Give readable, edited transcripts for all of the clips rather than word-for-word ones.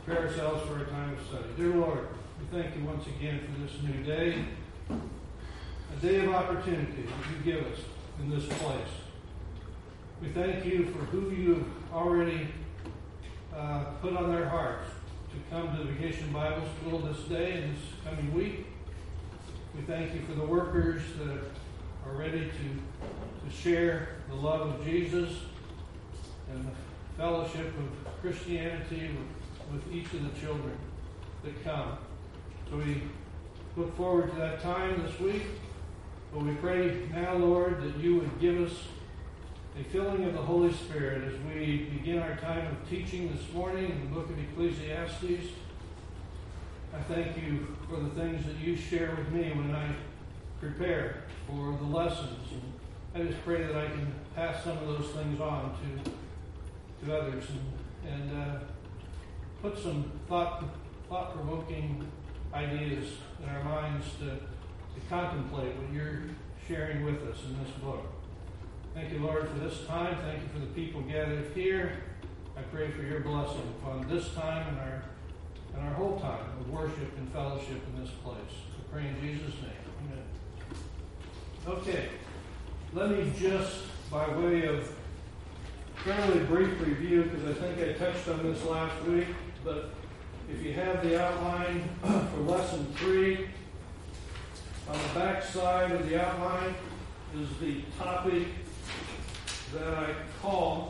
prepare ourselves for a time of study. Dear Lord, we thank you once again for this new day, a day of opportunity that you give us in this place. We thank you for who you have already put on their hearts to come to the Vacation Bible School this day and this coming week. We thank you for the workers that are ready to share the love of Jesus and the fellowship of Christianity with each of the children that come. So we look forward to that time this week. But we pray now, Lord, that you would give us a filling of the Holy Spirit as we begin our time of teaching this morning in the book of Ecclesiastes. I thank you for the things that you share with me when I prepare for the lessons. And I just pray that I can pass some of those things on to others and put some thought-provoking ideas in our minds to contemplate what you're sharing with us in this book. Thank you, Lord, for this time. Thank you for the people gathered here. I pray for your blessing upon this time and our whole time of worship and fellowship in this place. We pray in Jesus' name. Amen. Okay, let me just, by way of fairly brief review, because I think I touched on this last week, but if you have the outline for Lesson 3, on the back side of the outline is the topic that I call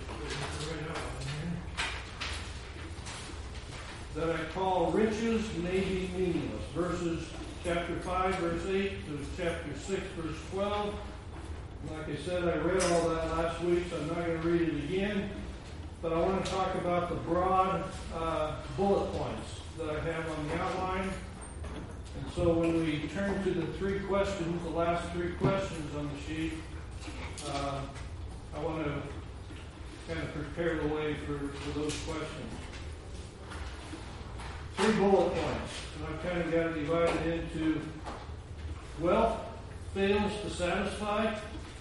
riches may be meaningless. Verses chapter 5, verse 8 to chapter 6, verse 12. Like I said, I read all that last week, so I'm not going to read it again. But I want to talk about the broad bullet points that I have on the outline. And so when we turn to the three questions, the last three questions on the sheet, I want to kind of prepare the way for those questions. 3 bullet points. And I've kind of got it divided into wealth fails to satisfy,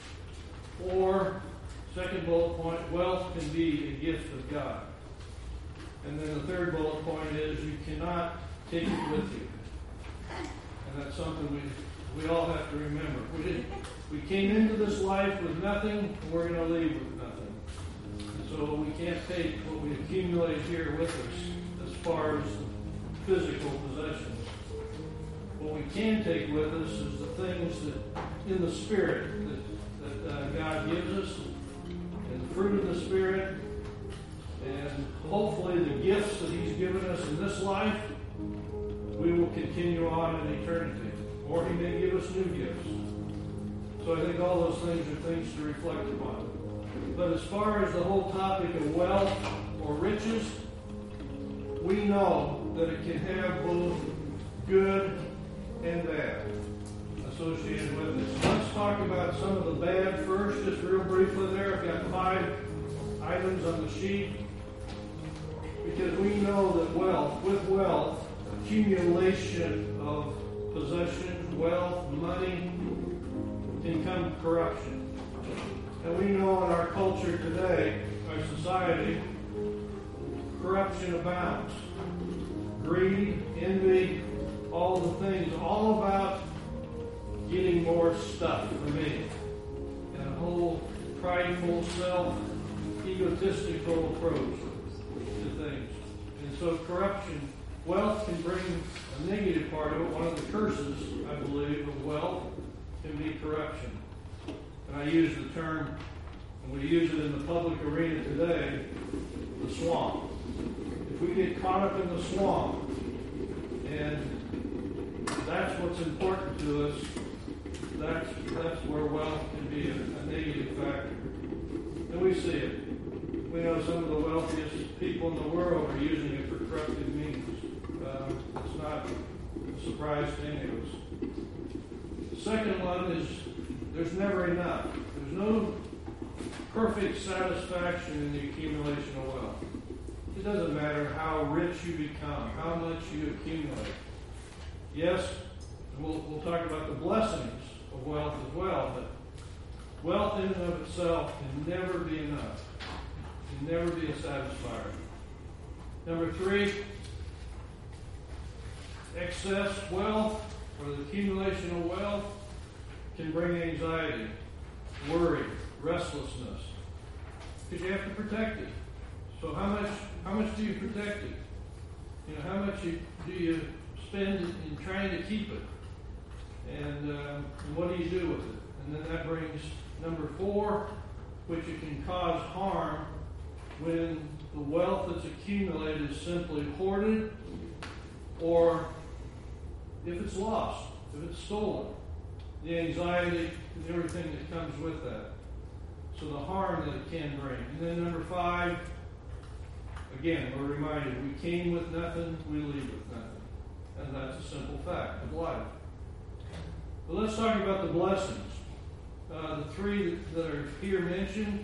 or second bullet point, wealth can be a gift of God. And then the third bullet point is you cannot take it with you. And that's something we all have to remember. We came into this life with nothing, and we're going to leave with nothing. And so we can't take what we accumulate here with us as far as physical possessions. What we can take with us is the things that in the Spirit that God gives us, and the fruit of the Spirit, and hopefully the gifts that He's given us in this life, we will continue on in eternity. Or He may give us new gifts. So I think all those things are things to reflect upon. But as far as the whole topic of wealth or riches, we know that it can have both good and bad associated with it. So let's talk about some of the bad first, just real briefly there. I've got 5 items on the sheet. Because we know that with wealth, accumulation of possessions, wealth, money, can come corruption. And we know in our culture today, our society, corruption abounds. Greed, envy, all the things, all about getting more stuff for me. And a whole prideful, egotistical approach to things. And so corruption, wealth can bring a negative part of it. One of the curses, I believe, of wealth can be corruption. And I use the term, and we use it in the public arena today, the swamp. If we get caught up in the swamp, and that's what's important to us, that's where wealth can be a negative factor. And we see it. We know some of the wealthiest people in the world are using it for corruptive means. It's not a surprise to any of us. The second one is there's never enough. There's no perfect satisfaction in the accumulation of wealth. It doesn't matter how rich you become, how much you accumulate. Yes, we'll talk about the blessings of wealth as well, but wealth in and of itself can never be enough. It can never be a satisfier. Number 3, excess wealth or the accumulation of wealth can bring anxiety, worry, restlessness, because you have to protect it. So how much do you protect it? You know, how much do you spend in trying to keep it? And what do you do with it? And then that brings number 4, which it can cause harm when the wealth that's accumulated is simply hoarded, or if it's lost, if it's stolen, the anxiety and everything that comes with that. So the harm that it can bring. And then number 5, again, we're reminded, we came with nothing, we leave with nothing. And that's a simple fact of life. But let's talk about the blessings. The 3 that are here mentioned,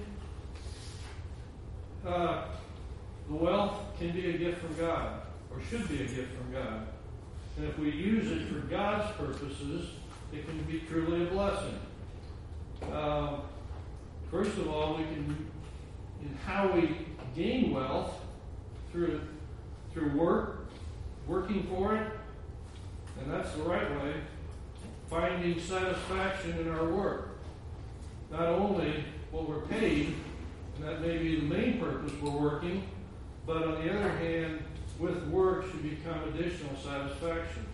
the wealth can be a gift from God, or should be a gift from God. And if we use it for God's purposes, it can be truly a blessing. First of all, we can, in how we gain wealth, through working for it, and that's the right way, finding satisfaction in our work. Not only what we're paid, and that may be the main purpose we're working, but on the other hand, with work should become additional satisfaction.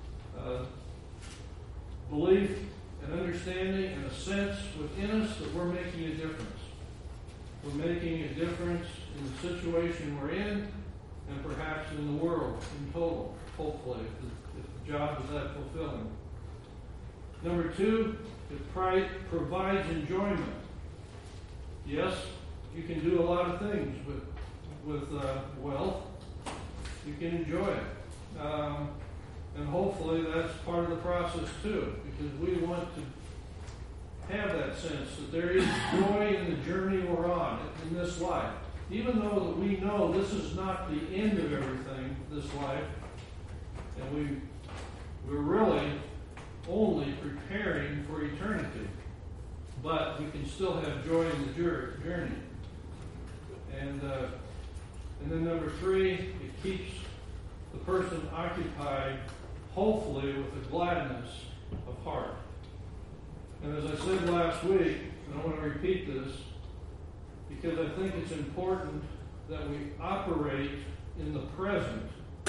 Belief and understanding and a sense within us that we're making a difference. We're making a difference in the situation we're in, and perhaps in the world in total, hopefully, if the job is that fulfilling. Number 2, it provides enjoyment. Yes, you can do a lot of things with wealth. You can enjoy it. And hopefully that's part of the process too, because we want to have that sense that there is joy in the journey we're on in this life. Even though that we know this is not the end of everything, this life, and we're really only preparing for eternity. But we can still have joy in the journey. And then number 3, it keeps the person occupied, hopefully, with a gladness of heart. And as I said last week, and I want to repeat this, because I think it's important that we operate in the present,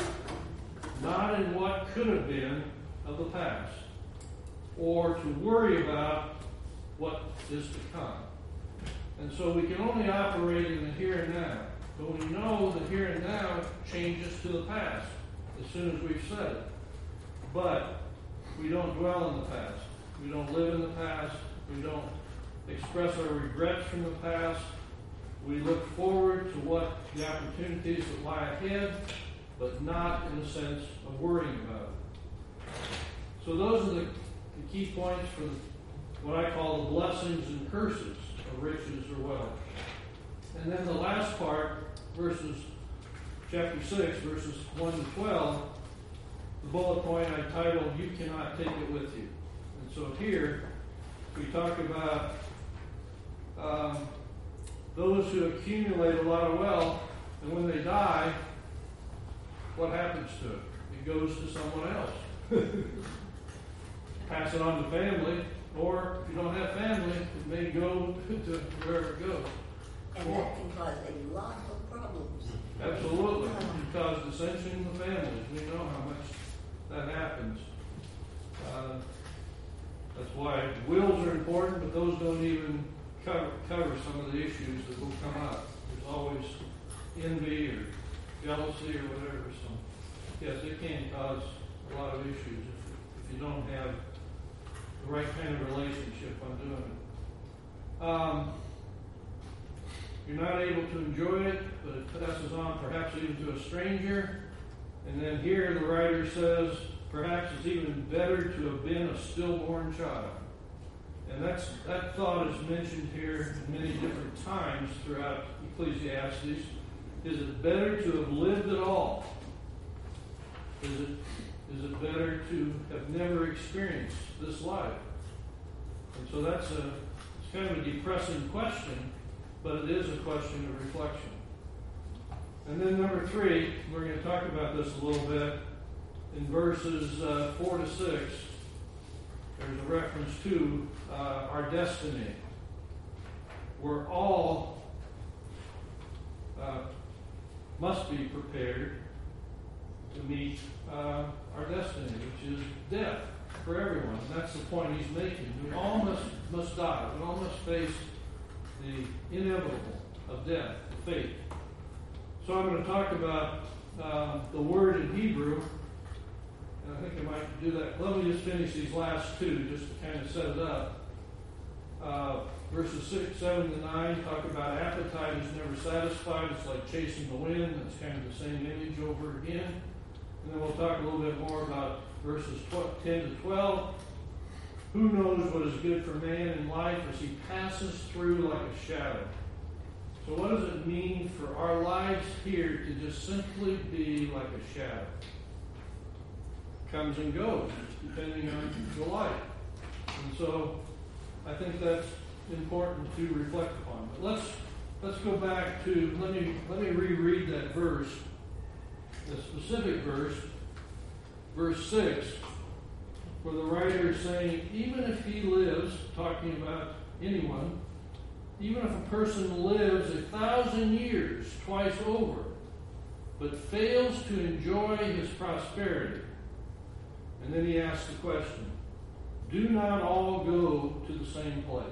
not in what could have been of the past, or to worry about what is to come. And so we can only operate in the here and now. But we know the here and now changes to the past as soon as we've said it. But we don't dwell in the past. We don't live in the past. We don't express our regrets from the past. We look forward to what the opportunities that lie ahead, but not in the sense of worrying about it. So those are the key points for what I call the blessings and curses of riches or wealth. And then the last part, chapter 6, verses 1 to 12, the bullet point I titled, "You Cannot Take It With You." And so here, we talk about those who accumulate a lot of wealth, and when they die, what happens to it? It goes to someone else. Pass it on to family, or if you don't have family, it may go to wherever it goes. And that can cause a lot of problems. Absolutely. It can cause dissension in the families. We know how much that happens. That's why wills are important, but those don't even cover some of the issues that will come up. There's always envy or jealousy or whatever. So, yes, it can cause a lot of issues if you don't have the right kind of relationship on doing it. You're not able to enjoy it, but it passes on perhaps even to a stranger. And then here the writer says, perhaps it's even better to have been a stillborn child. And that thought is mentioned here many different times throughout Ecclesiastes. Is it better to have lived at all? Is it better to have never experienced this life? And so it's kind of a depressing question, but it is a question of reflection. And then number 3, we're going to talk about this a little bit. In verses 4 to 6, there's a reference to our destiny. We're all must be prepared to meet our destiny, which is death for everyone. And that's the point he's making. We all must die. We all must face the inevitable of death, the fate. So I'm going to talk about the word in Hebrew. And I think I might do that. Let me just finish these last 2 just to kind of set it up. Verses 6, 7 to 9 talk about appetite is never satisfied. It's like chasing the wind. That's kind of the same image over again. And then we'll talk a little bit more about verses 10 to 12. Who knows what is good for man in life as he passes through like a shadow? So what does it mean for our lives here to just simply be like a shadow? Comes and goes, depending on the light. And so I think that's important to reflect upon. But let's go back to, let me reread that verse, the specific verse, verse 6, where the writer is saying, even if he lives, talking about anyone, even if a person lives 1,000 years twice over, but fails to enjoy his prosperity. And then he asks the question, do not all go to the same place?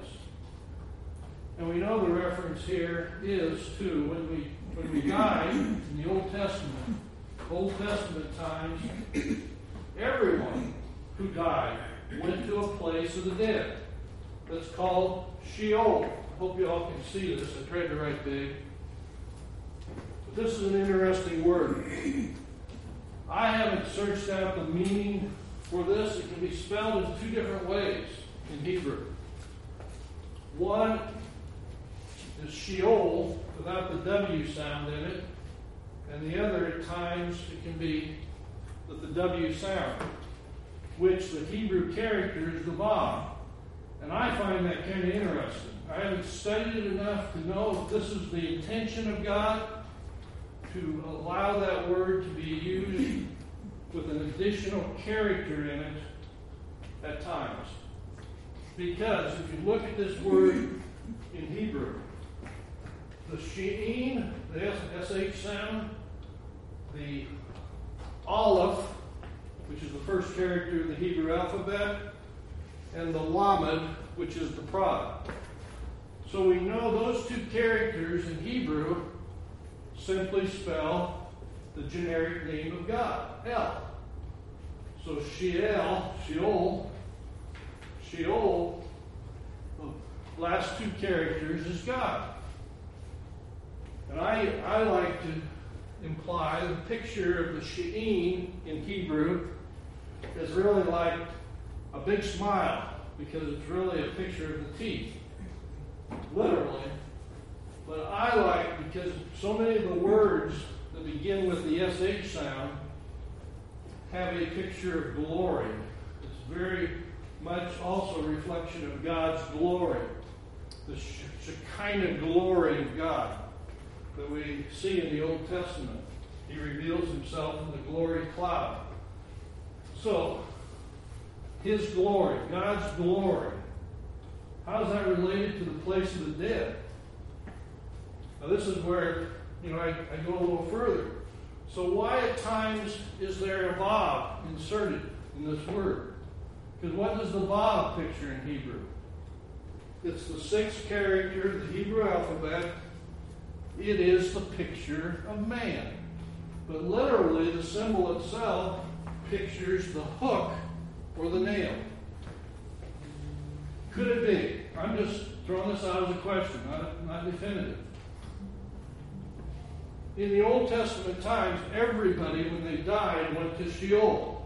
And we know the reference here is to when we died in the Old Testament times, everyone who died went to a place of the dead that's called Sheol. I hope you all can see this. I tried to write big. But this is an interesting word. I haven't searched out the meaning for this. It can be spelled in 2 different ways in Hebrew. One is Sheol without the W sound in it, and the other at times it can be with the W sound, which the Hebrew character is the Vav. And I find that kind of interesting. I haven't studied it enough to know if this is the intention of God to allow that word to be used with an additional character in it at times. Because if you look at this word in Hebrew, the she'in, the SH sound, the aleph, which is the first character of the Hebrew alphabet, and the lamed, which is the prod. So we know those 2 characters in Hebrew simply spell the generic name of God, El. So Sheol, the last 2 characters is God. And I like to imply the picture of the she'in in Hebrew is really like a big smile, because it's really a picture of the teeth, literally. But I like, because so many of the words that begin with the SH sound have a picture of glory. It's very much also a reflection of God's glory, the Shekinah glory of God that we see in the Old Testament. He reveals himself in the glory cloud. So, his glory, God's glory, how is that related to the place of the dead? Now this is where, I go a little further. So why at times is there a Vav inserted in this word? Because what does the Vav picture in Hebrew? It's the 6th character of the Hebrew alphabet. It is the picture of man. But literally, the symbol itself pictures the hook or the nail. Could it be? I'm just throwing this out as a question, not definitive. In the Old Testament times, everybody, when they died, went to Sheol.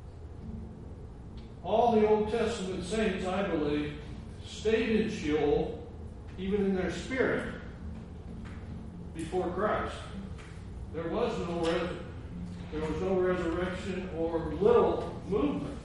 All the Old Testament saints, I believe, stayed in Sheol, even in their spirit, before Christ. There was no resurrection or little movement.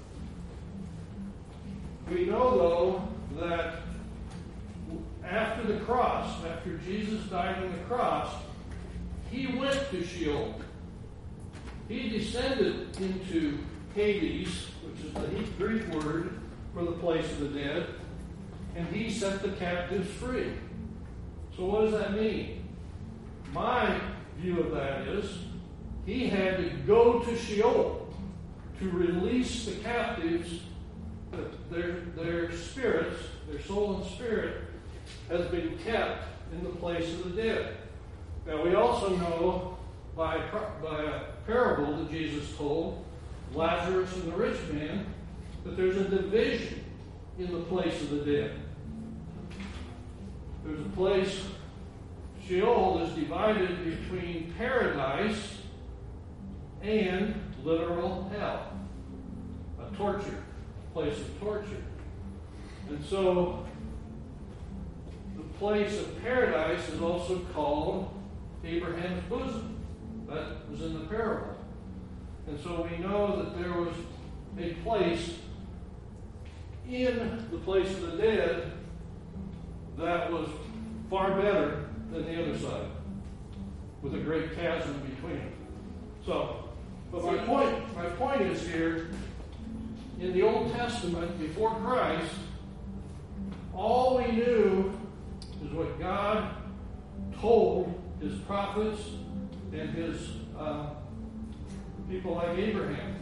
We know, though, that after the cross, after Jesus died on the cross, he went to Sheol. He descended into Hades, which is the Greek word for the place of the dead, and he set the captives free. So what does that mean? My view of that is he had to go to Sheol to release the captives, their spirits, their soul and spirit, has been kept in the place of the dead. Now we also know by a parable that Jesus told, Lazarus and the rich man, that there's a division in the place of the dead. There's a place, Sheol is divided between paradise and literal hell, a place of torture. And so the place of paradise is also called Abraham's bosom. That was in the parable. And so we know that there was a place in the place of the dead that was far better than the other side, with a great chasm between them. So, but my point is here, in the Old Testament, before Christ, all we knew is what God told his prophets and his people like Abraham,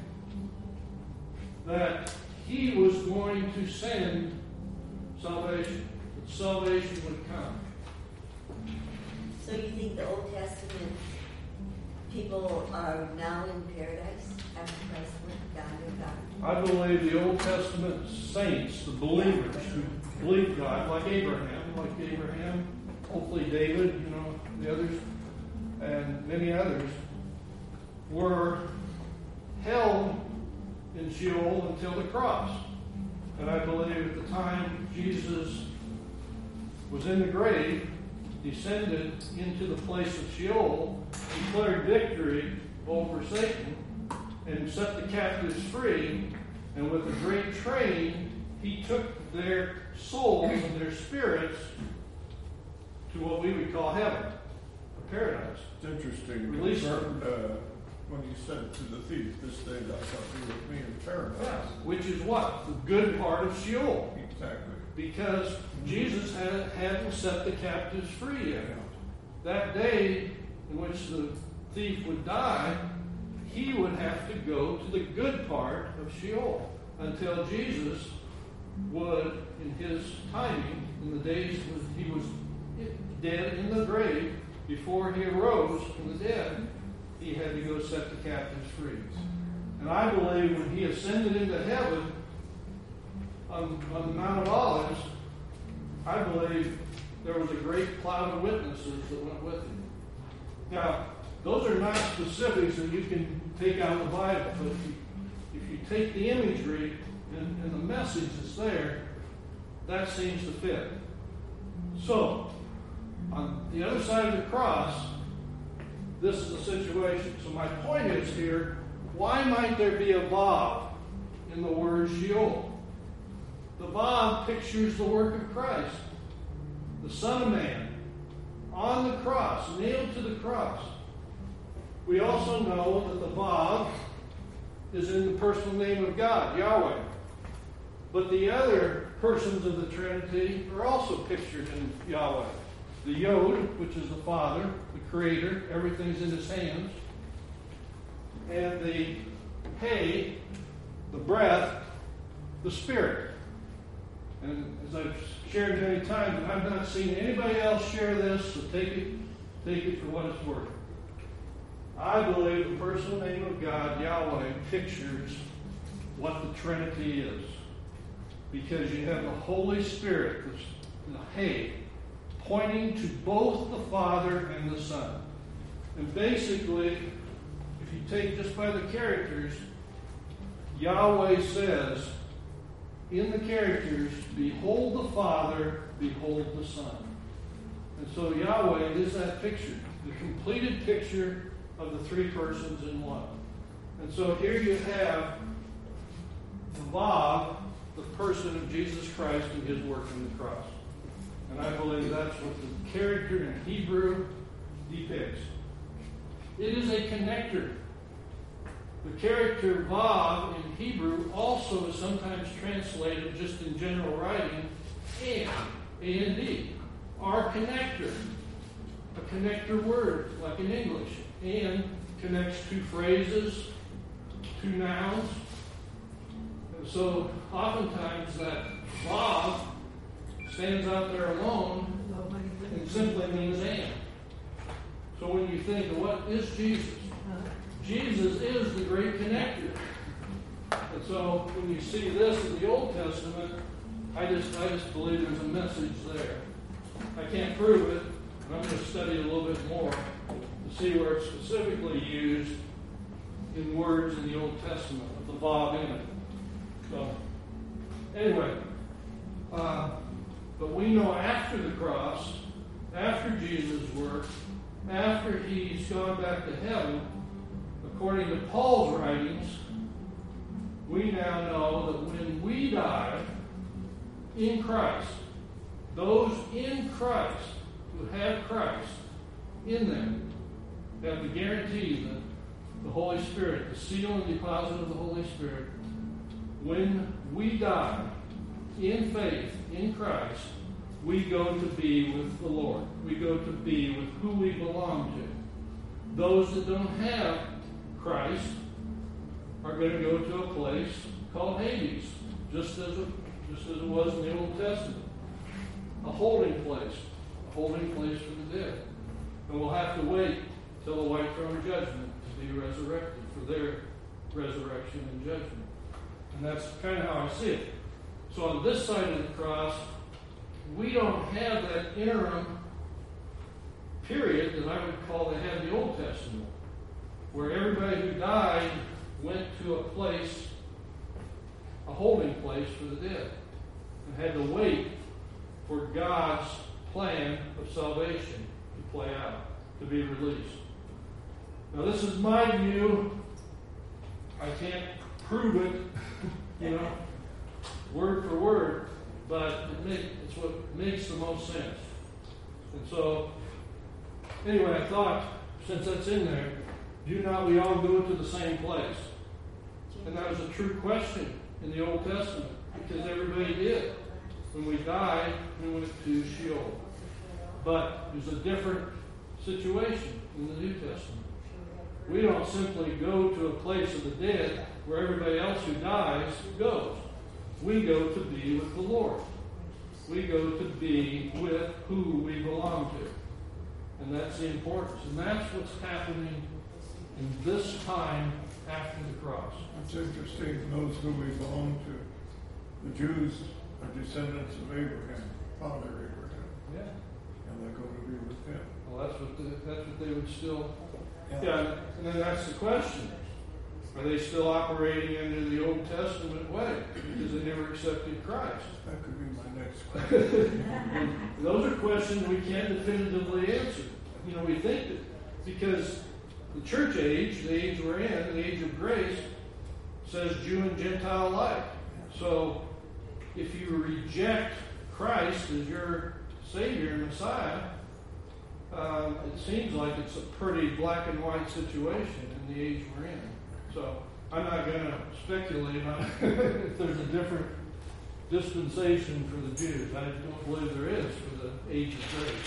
that he was going to send salvation, that salvation would come. So you think the Old Testament people are now in paradise after Christ went down to God? I believe the Old Testament saints, the believers who believe God, like Abraham, hopefully David, the others, and many others, were held in Sheol until the cross. And I believe at the time Jesus was in the grave, descended into the place of Sheol, declared victory over Satan, and set the captives free. And with a great train, he took their souls and their spirits to what we would call heaven, a paradise. It's interesting. Release when he said to the thief, "This day thou shalt be with me in paradise." Yeah, which is what? The good part of Sheol. Exactly. Because Jesus hadn't set the captives free yet. That day in which the thief would die, he would have to go to the good part of Sheol until Jesus would, in his timing, in the days when he was dead in the grave, before he arose from the dead, he had to go set the captives free. And I believe when he ascended into heaven on the Mount of Olives, I believe there was a great cloud of witnesses that went with him. Now, those are not specifics that you can take out of the Bible, but if you take the imagery and the message that's there, that seems to fit. So, on the other side of the cross, this is the situation. So my point is here, why might there be a Vav in the word Sheol? The Vav pictures the work of Christ, the Son of Man, on the cross, nailed to the cross. We also know that the Vav is in the personal name of God, Yahweh. But the other persons of the Trinity are also pictured in Yahweh. The Yod, which is the Father, the Creator, everything's in his hands. And the Hey, the breath, the Spirit. And as I've shared many times, and I've not seen anybody else share this, so take it for what it's worth. I believe the personal name of God, Yahweh, pictures what the Trinity is. Because you have the Holy Spirit, the Hey, pointing to both the Father and the Son. And basically, if you take just by the characters, Yahweh says, in the characters, behold the Father, behold the Son. And so Yahweh is that picture, the completed picture of the three persons in one. And so here you have the Vav, the person of Jesus Christ and his work on the cross. And I believe that's what the character in Hebrew depicts. It is a connector. The character Vav in Hebrew also is sometimes translated just in general writing, and, A-N-D, our connector. A connector word, like in English. And connects two phrases, two nouns. And so oftentimes that Vav stands out there alone and simply means and. So when you think, what is Jesus? Jesus is the great connector. And so when you see this in the Old Testament, I just believe there's a message there. I can't prove it, and I'm going to study it a little bit more to see where it's specifically used in words in the Old Testament with the Vav in it. So, anyway, but we know after the cross, after Jesus' work, after he's gone back to heaven, according to Paul's writings, we now know that when we die in Christ, those in Christ who have Christ in them have the guarantee that the Holy Spirit, the seal and deposit of the Holy Spirit, when we die in faith in Christ, we go to be with the Lord. We go to be with who we belong to. Those that don't have Christ are going to go to a place called Hades, just as it was in the Old Testament. A holding place for the dead. And we'll have to wait till the white throne judgment to be resurrected for their resurrection and judgment. And that's kind of how I see it. So on this side of the cross, we don't have that interim period that I would call they had in the Old Testament, where everybody who died went to a place, a holding place for the dead, and had to wait for God's plan of salvation to play out, to be released. Now this is my view. I can't prove it, word for word, but it's what makes the most sense. And so, anyway, I thought, since that's in there, do not we all go to the same place? And that was a true question in the Old Testament, because everybody did. When we died, we went to Sheol. But there's a different situation in the New Testament. We don't simply go to a place of the dead where everybody else who dies goes. We go to be with the Lord. We go to be with who we belong to. And that's the importance. And that's what's happening in this time after the cross. It's interesting, those who we belong to, the Jews are descendants of Abraham, Father Abraham. Yeah. And they're going to be with him. Well, that's what they would still... Yeah, and then that's the question. Are they still operating under the Old Testament way because they never accepted Christ? That could be my next question. Those are questions we can't definitively answer. We think that because the church age, the age we're in, the age of grace, says Jew and Gentile alike. So if you reject Christ as your Savior and Messiah, it seems like it's a pretty black and white situation in the age we're in. So I'm not going to speculate on if there's a different dispensation for the Jews. I don't believe there is for the age of grace.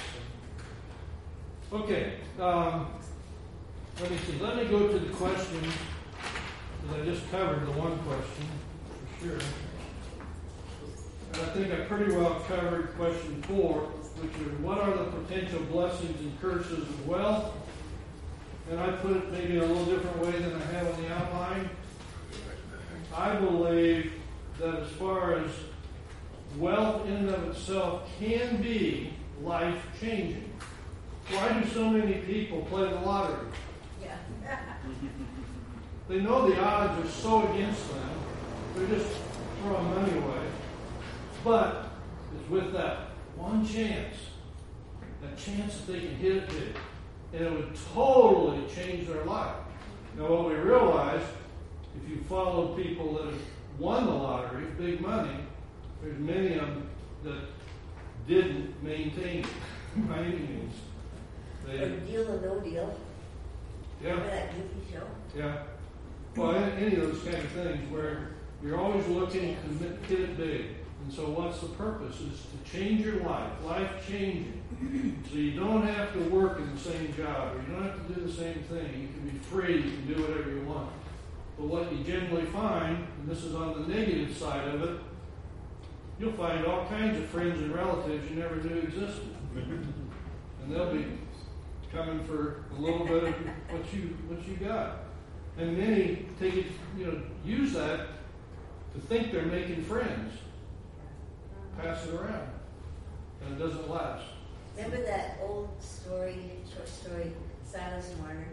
Okay, let me see. Let me go to the question, because I just covered the one question for sure. And I think I pretty well covered question 4, which is what are the potential blessings and curses of wealth? And I put it maybe in a little different way than I have on the outline. I believe that as far as wealth in and of itself can be life-changing. Why do so many people play the lottery? Yeah. They know the odds are so against them. They're just throwing money away. But it's with that one chance, that chance that they can hit it big. And it would totally change their life. Now what we realize, if you follow people that have won the lottery, big money, there's many of them that didn't maintain it by any means. Or deal or no deal. Remember that goofy show? Yeah. Well, any of those kind of things where you're always looking to hit it big. And so what's the purpose? Is to change your life changing. So you don't have to work in the same job, or you don't have to do the same thing. You can be free, you can do whatever you want. But what you generally find, and this is on the negative side of it, you'll find all kinds of friends and relatives you never knew existed. And they'll be coming for a little bit of what you got. And many take it, use that to think they're making friends. Pass it around. And it doesn't last. Remember that old story, short story, Silas Marner?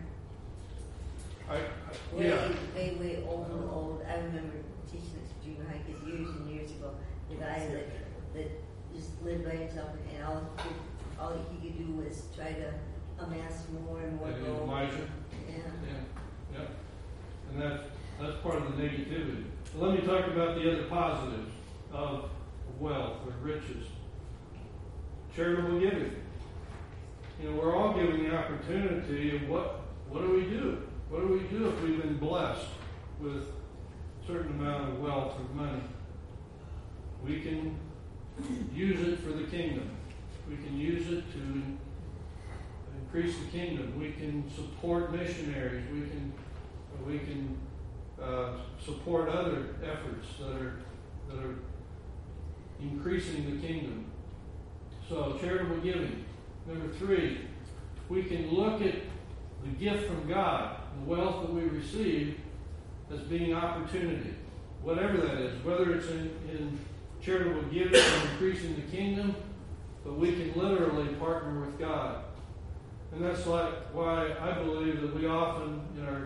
Way old. I remember teaching it to junior high kids years and years ago. The guy that just lived by himself, and all he could do was try to amass more and more gold. Elijah. Yeah. And that's part of the negativity. But let me talk about the other positives of wealth or riches. Charitable giving. We're all given the opportunity of what do we do? What do we do if we've been blessed with a certain amount of wealth or money? We can use it for the kingdom. We can use it to increase the kingdom. We can support missionaries. We can support other efforts that are increasing the kingdom. So charitable giving. Number 3, we can look at the gift from God, the wealth that we receive, as being opportunity. Whatever that is, whether it's in charitable giving and increasing the kingdom, but we can literally partner with God. And that's why I believe that we often,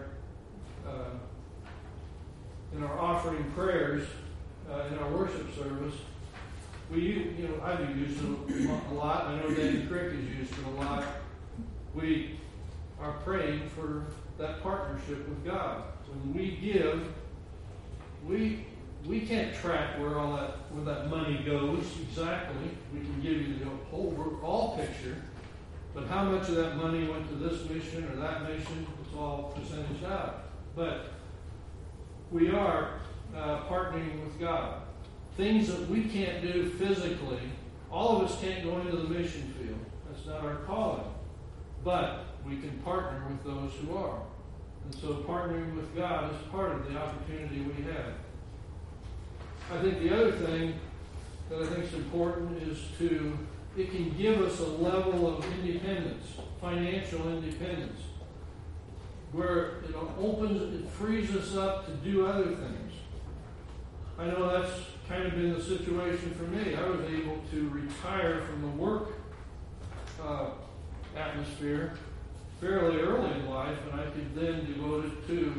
in our offering prayers, in our worship service, I've used it a lot. I know Danny Crick has used it a lot. We are praying for that partnership with God. When we give, we can't track where that money goes exactly. We can give you the overall picture, but how much of that money went to this mission or that mission, it's all percentage out. But we are partnering with God. Things that we can't do physically, all of us can't go into the mission field. That's not our calling. But we can partner with those who are. And so partnering with God is part of the opportunity we have. I think the other thing that I think is important is it can give us a level of independence, financial independence, where it frees us up to do other things. I know that's kind of been the situation for me. I was able to retire from the work atmosphere fairly early in life, and I could then devote it to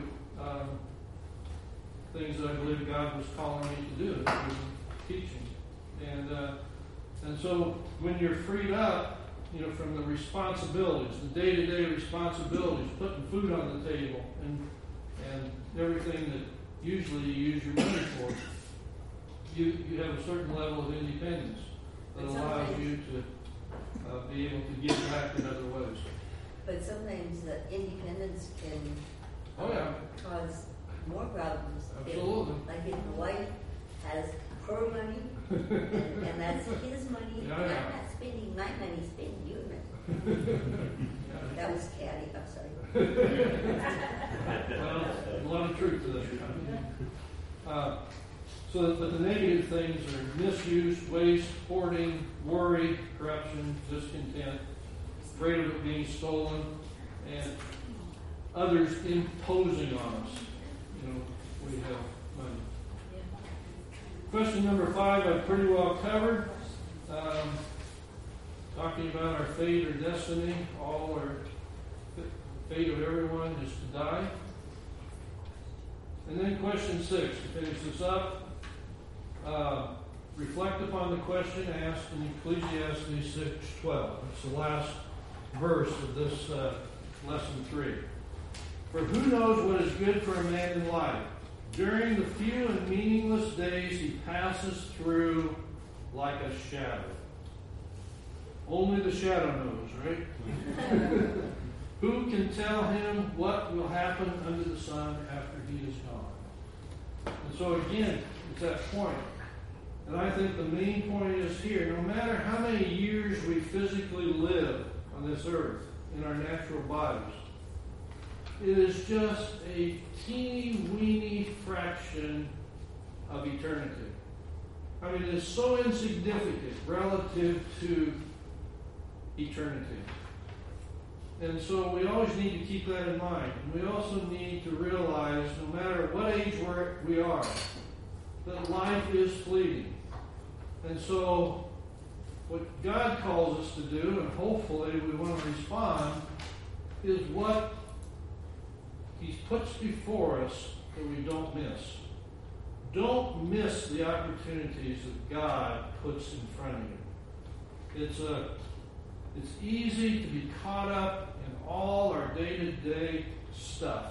things that I believe God was calling me to do, including teaching. And so when you're freed up, from the responsibilities, the day-to-day responsibilities, putting food on the table, and everything that usually you use your money for, you have a certain level of independence that allows you to be able to give back in other ways. But sometimes the independence can cause more problems. Absolutely. Like if the wife has her money, and that's his money, Yeah, and yeah. I'm not spending my money, spending your money. That was catty, I'm sorry. Well, a lot of truth to that. But the negative things are misuse, waste, hoarding, worry, corruption, discontent, afraid of it being stolen, and others imposing on us. We have money. Question number 5, I've pretty well covered. Talking about our fate or destiny. All our fate of everyone is to die. And then question 6, to finish this up. Reflect upon the question asked in Ecclesiastes 6:12. It's the last verse of this lesson 3. For who knows what is good for a man in life? During the few and meaningless days he passes through like a shadow. Only the shadow knows, right? Who can tell him what will happen under the sun after he is gone? And so again, it's that point. And I think the main point is here, no matter how many years we physically live on this earth in our natural bodies, it is just a teeny-weeny fraction of eternity. I mean, it is so insignificant relative to eternity. And so we always need to keep that in mind. And we also need to realize, no matter what age we are, that life is fleeting. And so what God calls us to do, and hopefully we want to respond, is what He puts before us that we don't miss. Don't miss the opportunities that God puts in front of you. It's easy to be caught up in all our day-to-day stuff.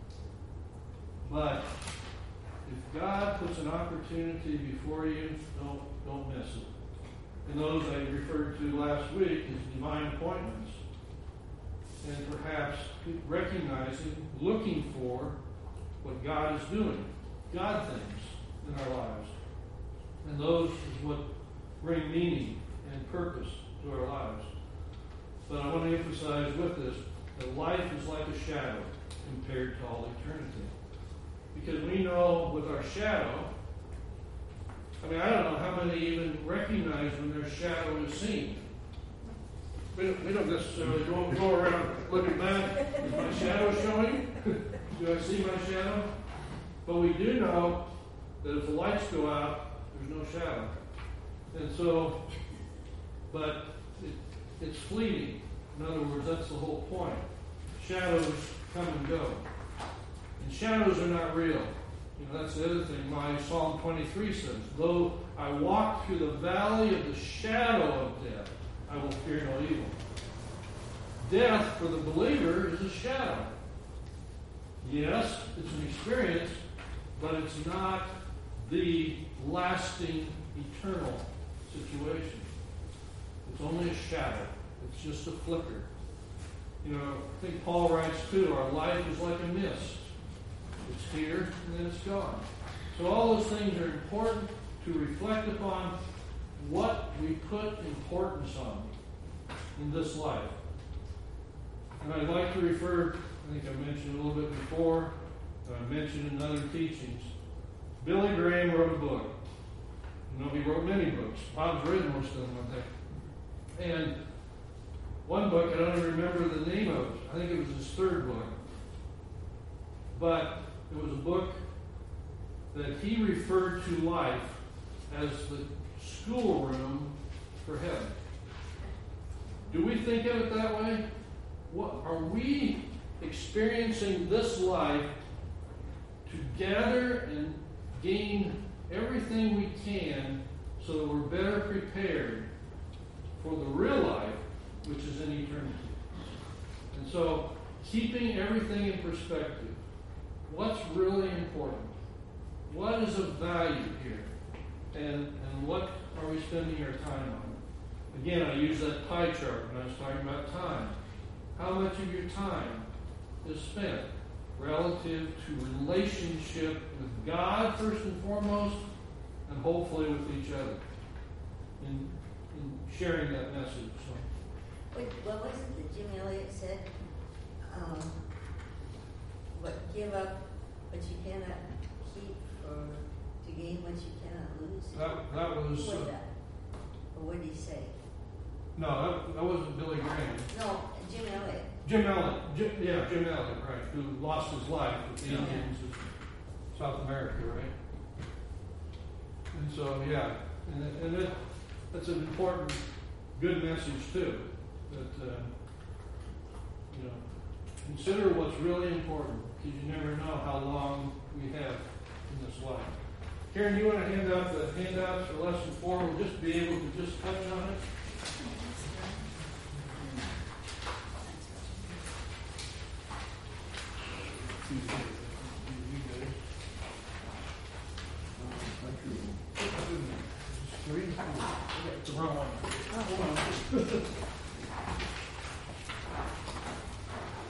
But if God puts an opportunity before you, don't miss it. And those I referred to last week is divine appointments. And perhaps recognizing, looking for what God is doing, God things in our lives. And those is what bring meaning and purpose to our lives. But I want to emphasize with this that life is like a shadow compared to all eternity. Because we know with our shadow, I mean, I don't know how many even recognize when their shadow is seen. We don't necessarily go around looking back. Is my shadow showing? Do I see my shadow? But we do know that if the lights go out, there's no shadow. And so, but it's fleeting. In other words, that's the whole point. Shadows come and go. And shadows are not real. You know, that's the other thing. My Psalm 23 says, though I walk through the valley of the shadow of death, I will fear no evil. Death for the believer is a shadow. Yes, it's an experience, but it's not the lasting, eternal situation. It's only a shadow. It's just a flicker. You know, I think Paul writes too, our life is like a mist. It's here and then it's gone. So all those things are important to reflect upon what we put importance on in this life. And I'd like to refer, I think I mentioned a little bit before, I mentioned in other teachings, Billy Graham wrote a book. You know, he wrote many books. Bob's written most of them, I think. And one book, I don't even remember the name of it. I think it was his third book. But it was a book that he referred to life as the schoolroom for heaven. Do we think of it that way? What, are we experiencing this life to gather and gain everything we can so that we're better prepared for the real life, which is in eternity? And so, keeping everything in perspective, what's really important? What is of value here? And what are we spending our time on? Again, I used that pie chart when I was talking about time. How much of your time is spent relative to relationship with God first and foremost, and hopefully with each other in sharing that message. So. Wait, what was it that Jim Elliot said? Give up what you cannot keep, or to gain what you cannot lose. That was. Who was that? Or what did he say? No, that wasn't Billy Graham. No, Jim Elliot. Jim Elliot, right, who lost his life with the Indians of South America, right? And so, yeah, and that's an important, good message too. That you know, consider what's really important, because you never know how long we have in this life. Karen, you want to hand out the handouts for lesson 4? We'll just be able to just touch on it. The wrong one.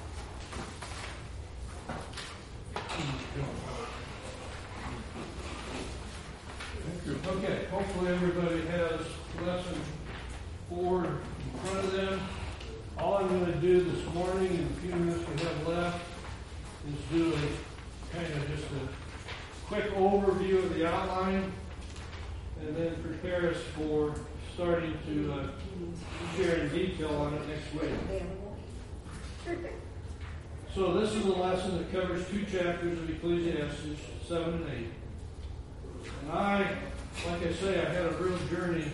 Thank you. Okay, hopefully everybody has lesson 4 in front of them. All I'm going to do this morning, in the few minutes we have left, is do a kind of just a quick overview of the outline, and then prepare us for starting to share in detail on it next week. So this is a lesson that covers 2 chapters of Ecclesiastes, 7 and 8. And like I say, I had a real journey.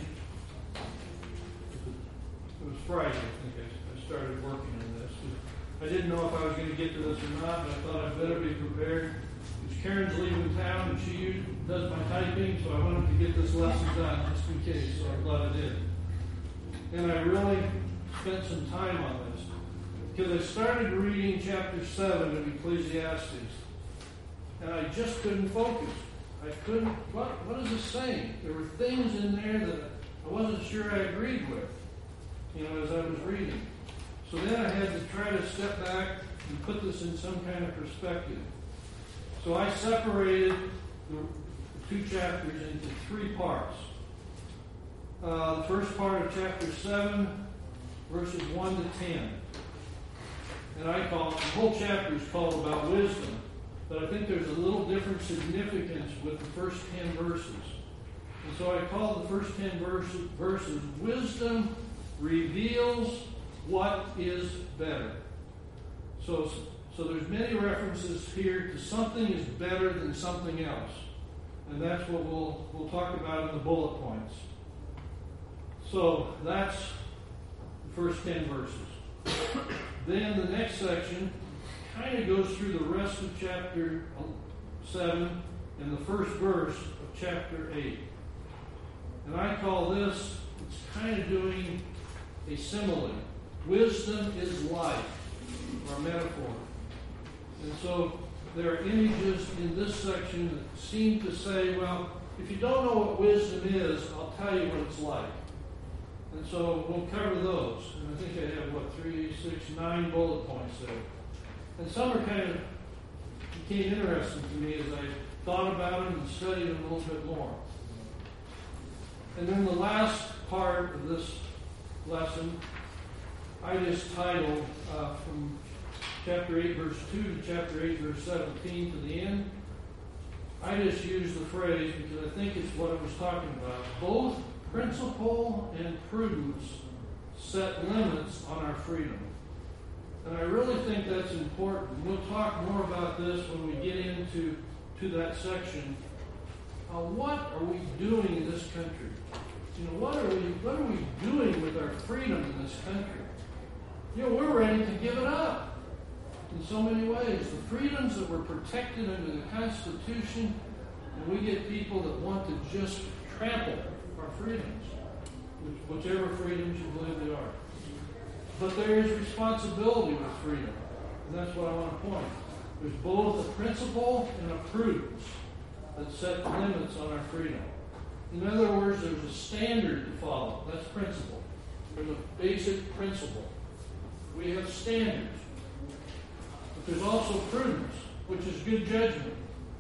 It was Friday, I think I started working on this. I didn't know if I was going to get to this or not, but I thought I'd better be prepared. Because Karen's leaving town and she does my typing, so I wanted to get this lesson done just in case, so I'm glad I did. And I really spent some time on this. Because I started reading chapter 7 of Ecclesiastes, and I just couldn't focus. I couldn't, what is it saying? There were things in there that I wasn't sure I agreed with, as I was reading. So then I had to try to step back and put this in some kind of perspective. So I separated the 2 chapters into 3 parts. The first part of chapter 7, verses 1 to 10. And I call the whole chapter is called about wisdom, but I think there's a little different significance with the first 10 verses. And so I call the first 10 verses Wisdom Reveals What is Better. So there's many references here to something is better than something else. And that's what we'll talk about in the bullet points. So that's the first 10 verses. Then the next section kind of goes through the rest of chapter 7 and the first verse of chapter 8. And I call this, it's kind of doing a simile. Wisdom is life, or metaphor. And so there are images in this section that seem to say, well, if you don't know what wisdom is, I'll tell you what it's like. And so we'll cover those. And I think I have, 3, 6, 9 bullet points there. And some are kind of became interesting to me as I thought about them and studied them a little bit more. And then the last part of this lesson, I just titled from chapter 8, verse 2 to chapter 8, verse 17 to the end. I just used the phrase because I think it's what I was talking about. Both principle and prudence set limits on our freedom. And I really think that's important. We'll talk more about this when we get into that section. What are we doing in this country? What are we doing with our freedom in this country? We're ready to give it up in so many ways. The freedoms that were protected under the Constitution, and we get people that want to just trample our freedoms, whichever freedoms you believe they are. But there is responsibility with freedom, and that's what I want to point. There's both a principle and a prudence that set limits on our freedom. In other words, there's a standard to follow. That's principle. There's a basic principle. We have standards. But there's also prudence, which is good judgment.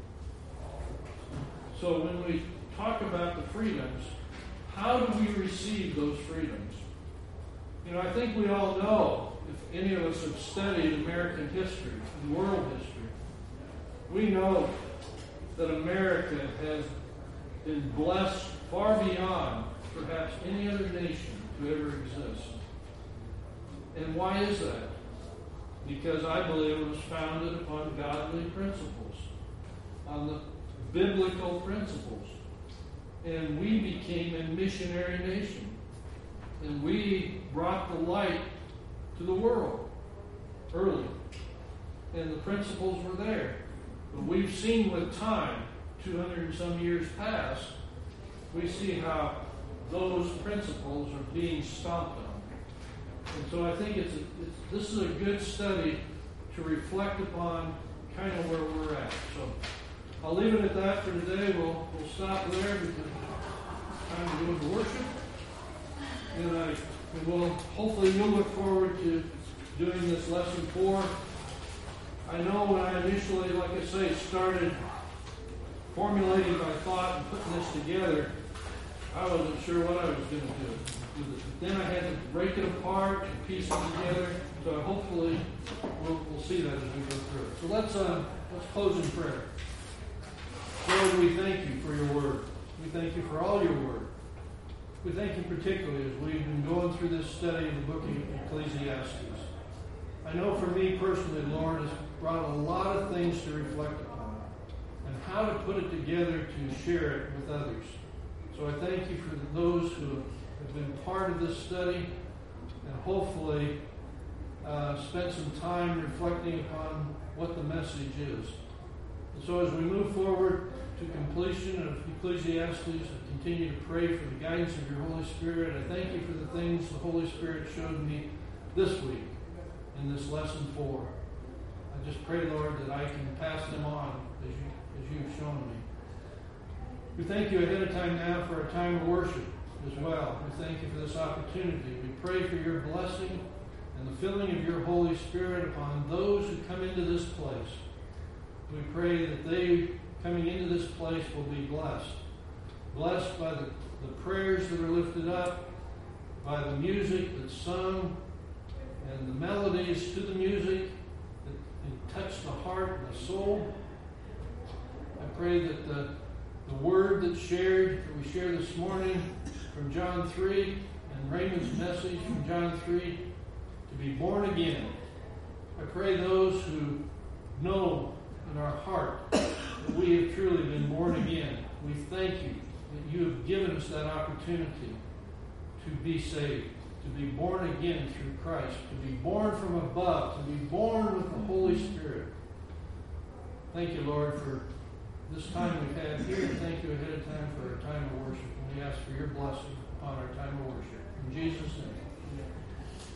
So when we talk about the freedoms, how do we receive those freedoms? I think we all know, if any of us have studied American history and world history, we know that America has been blessed far beyond perhaps any other nation to ever exist. And why is that? Because I believe it was founded upon godly principles, on the biblical principles. And we became a missionary nation. And we brought the light to the world early. And the principles were there. But we've seen with time, 200 and some years past, we see how those principles are being stomped on. And so I think this is a good study to reflect upon kind of where we're at. So I'll leave it at that for today. We'll stop there because it's time to go to worship. And hopefully you'll look forward to doing this lesson 4 I know when I initially, like I say, started formulating my thought and putting this together, I wasn't sure what I was going to do with it. But then I had to break it apart and piece it together. So hopefully we'll see that as we go through it. So let's close in prayer. Lord, we thank you for your word. We thank you for all your word. We thank you particularly as we've been going through this study of the book of Ecclesiastes. I know for me personally, Lord, has brought a lot of things to reflect upon and how to put it together to share it with others. So I thank you for those who have been part of this study and hopefully spent some time reflecting upon what the message is. And so as we move forward to completion of Ecclesiastes and continue to pray for the guidance of your Holy Spirit, I thank you for the things the Holy Spirit showed me this week in this lesson 4. I just pray, Lord, that I can pass them on as you've shown me. We thank you ahead of time now for a time of worship as well. We thank you for this opportunity. We pray for your blessing and the filling of your Holy Spirit upon those who come into this place. We pray that they, coming into this place, will be blessed. Blessed by the prayers that are lifted up, by the music that's sung, and the melodies to the music that touch the heart and the soul. I pray that the word that's shared, that we share this morning from John 3, and Raymond's message from John 3, to be born again. I pray those who know in our heart that we have truly been born again. We thank you that you have given us that opportunity to be saved, to be born again through Christ, to be born from above, to be born with the Holy Spirit. Thank you, Lord, for this time we've had here. Thank you ahead of time for our time of worship. And we ask for your blessing upon our time of worship.